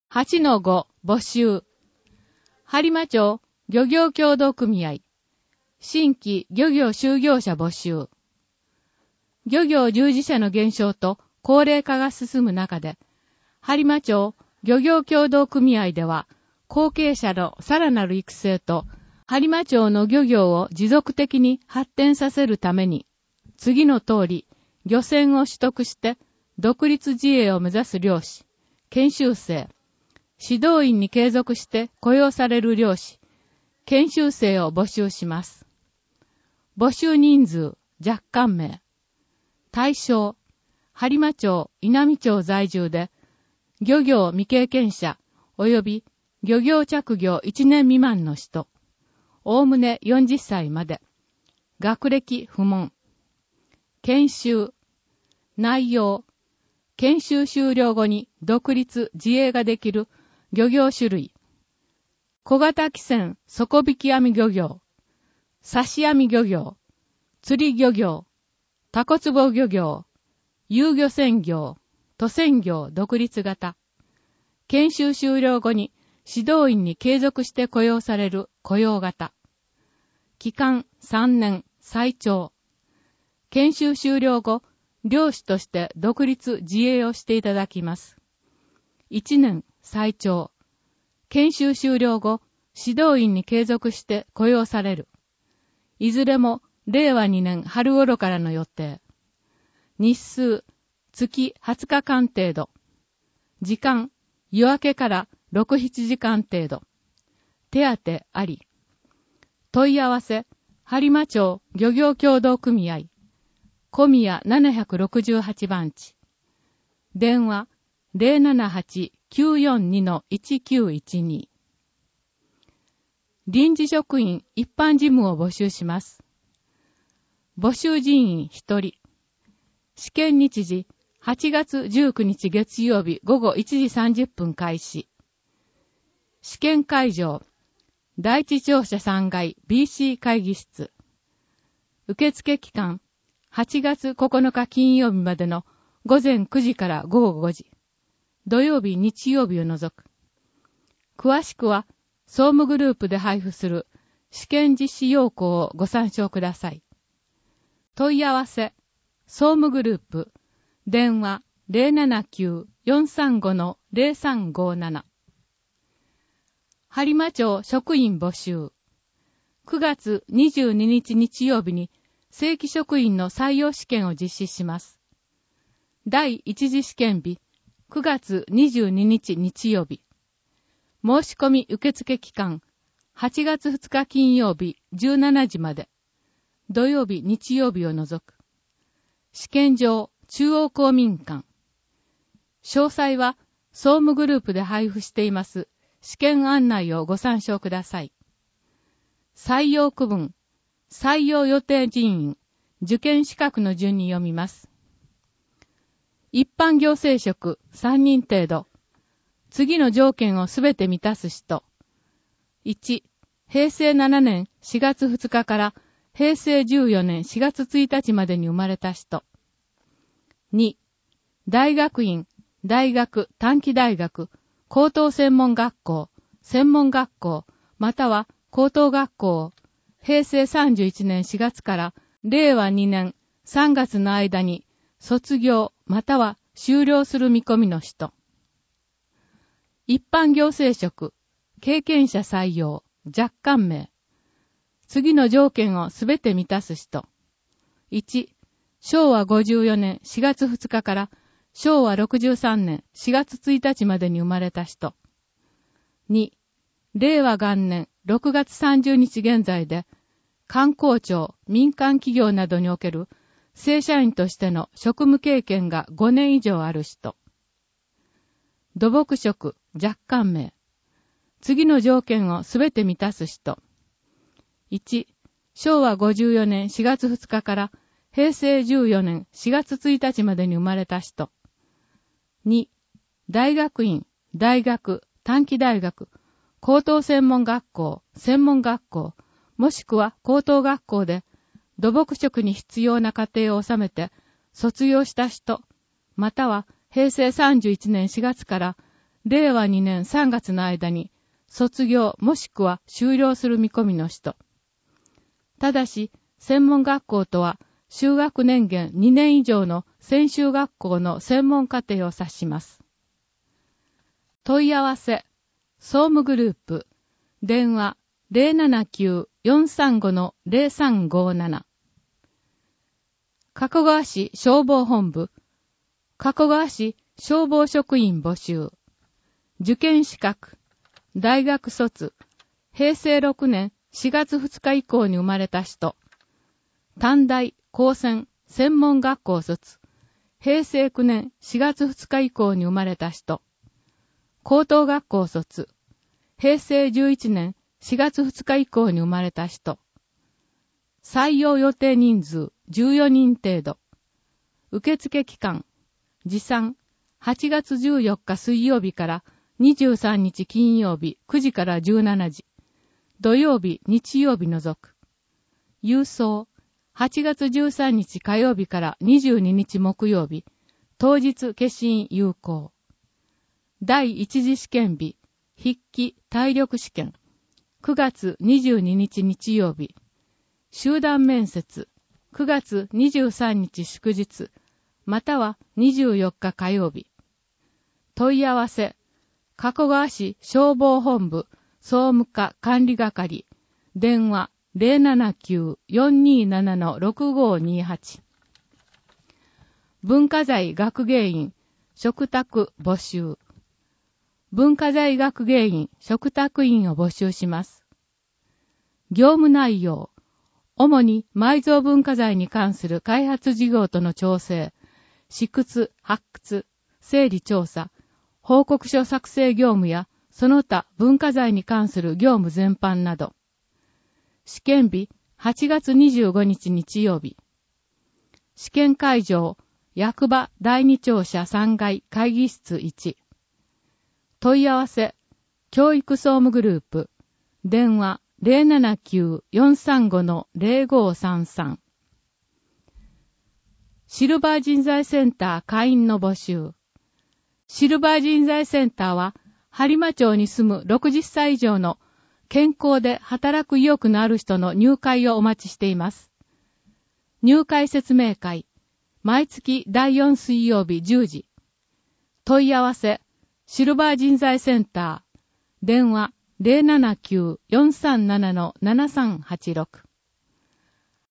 8-5 募集。播磨町漁業協同組合。新規漁業就業者募集。漁業従事者の減少と高齢化が進む中で、播磨町漁業協同組合では、後継者のさらなる育成と、播磨町の漁業を持続的に発展させるために、次の通り、漁船を取得して独立自営を目指す漁師、研修生、指導員に継続して雇用される漁師、研修生を募集します。募集人数、若干名。対象、播磨町、稲美町在住で、漁業未経験者、及び漁業着業1年未満の人、おおむね40歳まで。学歴不問。研修。内容。研修終了後に独立自営ができる漁業種類。小型汽船底引き網漁業。刺し網漁業。釣り漁業。タコ壺漁業。遊漁船業。渡船業独立型。研修終了後に指導員に継続して雇用される雇用型。期間3年最長。研修終了後、漁師として独立自営をしていただきます。1年最長。研修終了後、指導員に継続して雇用される。いずれも令和2年春頃からの予定。日数、月20日間程度。時間、夜明けから6、7時間程度。手当あり。問い合わせ、播磨町漁業協同組合。小宮768番地。電話、078-942-1912。臨時職員一般事務を募集します。募集人員1人。試験日時、8月19日月曜日午後1時30分開始。試験会場、第一庁舎3階 BC 会議室。受付期間、8月9日金曜日までの午前9時から午後5時。土曜日、日曜日を除く。詳しくは、総務グループで配布する試験実施要項をご参照ください。問い合わせ、総務グループ、電話 079-435-0357。播磨町職員募集。9月22日日曜日に正規職員の採用試験を実施します。第一次試験日、9月22日日曜日。申し込み受付期間、8月2日金曜日17時まで。土曜日、日曜日を除く。試験場、中央公民館。詳細は、総務グループで配布しています試験案内をご参照ください。採用区分、採用予定人員、受験資格の順に読みます。一般行政職3人程度。次の条件をすべて満たす人。1、平成7年4月2日から平成14年4月1日までに生まれた人。2、大学院、大学、短期大学、高等専門学校、専門学校、または高等学校を平成31年4月から令和2年3月の間に卒業または修了する見込みの人。一般行政職、経験者採用、若干名。次の条件をすべて満たす人。1、昭和54年4月2日から昭和63年4月1日までに生まれた人。2、令和元年6月30日現在で、官公庁、民間企業などにおける正社員としての職務経験が5年以上ある人。土木職、若干名。次の条件をすべて満たす人。1、昭和54年4月2日から平成14年4月1日までに生まれた人。2、大学院、大学、短期大学、高等専門学校、専門学校、もしくは高等学校で土木職に必要な課程を収めて卒業した人、または平成31年4月から令和2年3月の間に卒業もしくは修了する見込みの人。ただし、専門学校とは、修学年限2年以上の専修学校の専門課程を指します。問い合わせ、総務グループ、電話 079-435-0357。加古川市消防本部、加古川市消防職員募集。受験資格、大学卒、平成6年4月2日以降に生まれた人。短大、高専、専門学校卒、平成9年4月2日以降に生まれた人。高等学校卒、平成11年4月2日以降に生まれた人。採用予定人数14人程度。受付期間、持参、8月14日水曜日から23日金曜日9時から17時。土曜日、日曜日除く。郵送、8月13日火曜日から22日木曜日。当日消印有効。第一次試験日、筆記体力試験。9月22日日曜日。集団面接。9月23日祝日。または24日火曜日。問い合わせ。加古川市消防本部総務課管理係。電話 079-427-6528。文化財学芸員嘱託募集。文化財学芸員嘱託員を募集します。業務内容。主に埋蔵文化財に関する開発事業との調整、試掘、発掘、整理調査、報告書作成業務やその他文化財に関する業務全般など。試験日8月25日日曜日。試験会場役場第2庁舎3階会議室1。問い合わせ教育総務グループ電話 079-435-0533。シルバー人材センター会員の募集。シルバー人材センターは播磨町に住む60歳以上の健康で働く意欲のある人の入会をお待ちしています。入会説明会、毎月第4水曜日10時。問い合わせ、シルバー人材センター、電話 079-437-7386。